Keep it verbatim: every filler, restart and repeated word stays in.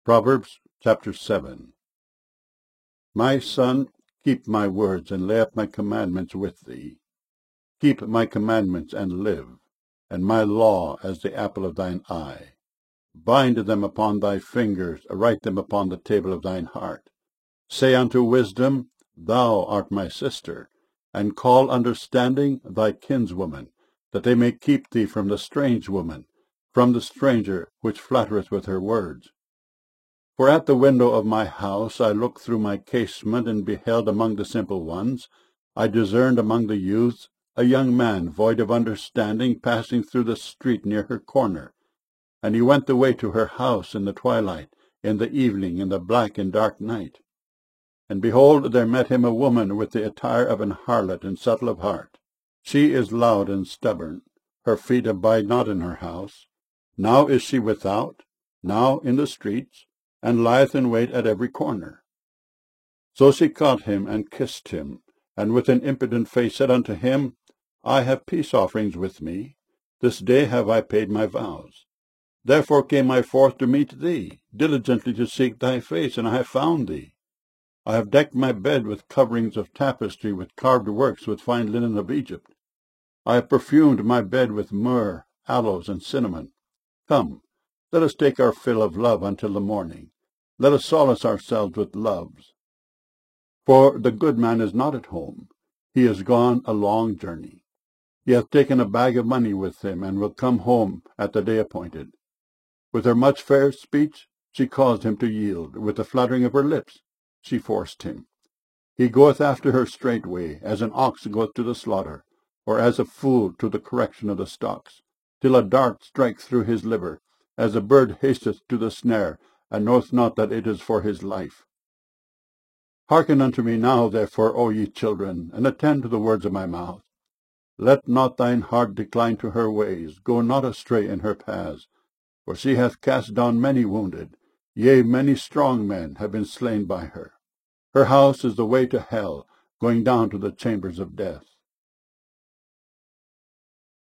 Proverbs chapter seven. My son, keep my words, and lay up my commandments with thee. Keep my commandments, and live, and my law as the apple of thine eye. Bind them upon thy fingers, write them upon the table of thine heart. Say unto wisdom, Thou art my sister, and call understanding thy kinswoman, that they may keep thee from the strange woman, from the stranger which flattereth with her words. For at the window of my house I looked through my casement, and beheld among the simple ones, I discerned among the youths, a young man void of understanding, passing through the street near her corner. And he went the way to her house in the twilight, in the evening, in the black and dark night. And behold, there met him a woman with the attire of an harlot, and subtle of heart. She is loud and stubborn, her feet abide not in her house. Now is she without, now in the streets, and lieth in wait at every corner. So she caught him, and kissed him, and with an impudent face said unto him, I have peace offerings with me, this day have I paid my vows. Therefore came I forth to meet thee, diligently to seek thy face, and I have found thee. I have decked my bed with coverings of tapestry, with carved works, with fine linen of Egypt. I have perfumed my bed with myrrh, aloes, and cinnamon. Come, let us take our fill of love until the morning. Let us solace ourselves with loves. For the good man is not at home. He is gone a long journey. He hath taken a bag of money with him, and will come home at the day appointed. With her much fair speech she caused him to yield. With the fluttering of her lips she forced him. He goeth after her straightway, as an ox goeth to the slaughter, or as a fool to the correction of the stocks, till a dart strike through his liver, as a bird hasteth to the snare, and knoweth not that it is for his life. Hearken unto me now, therefore, O ye children, and attend to the words of my mouth. Let not thine heart decline to her ways, go not astray in her paths. For she hath cast down many wounded, yea, many strong men have been slain by her. Her house is the way to hell, going down to the chambers of death.